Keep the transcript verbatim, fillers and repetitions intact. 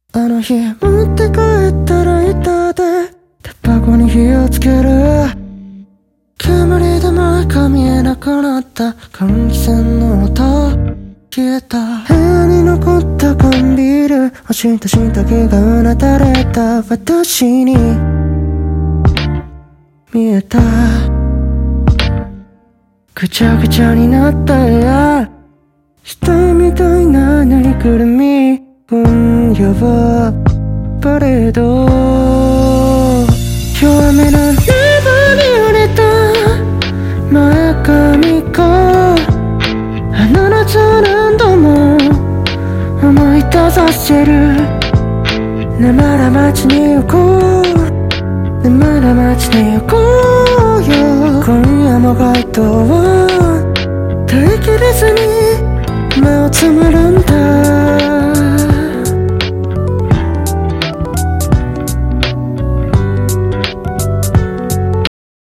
あの日持って帰ったライターでタバコに火をつける。煙で前が見えなくなった換気扇の音消えた。部屋に残った缶ビール押した下着がうなだれた私に見えた。ぐちゃぐちゃになった部屋、死体みたいなぬいぐるみ、今夜はパレード。弱めのレバーに揺れた前髪があの夏何度も思い出させる。ねまだ街に行こう、ねまだ街に行こうよ。今夜も街灯は耐えきれずに目をつむるんだ。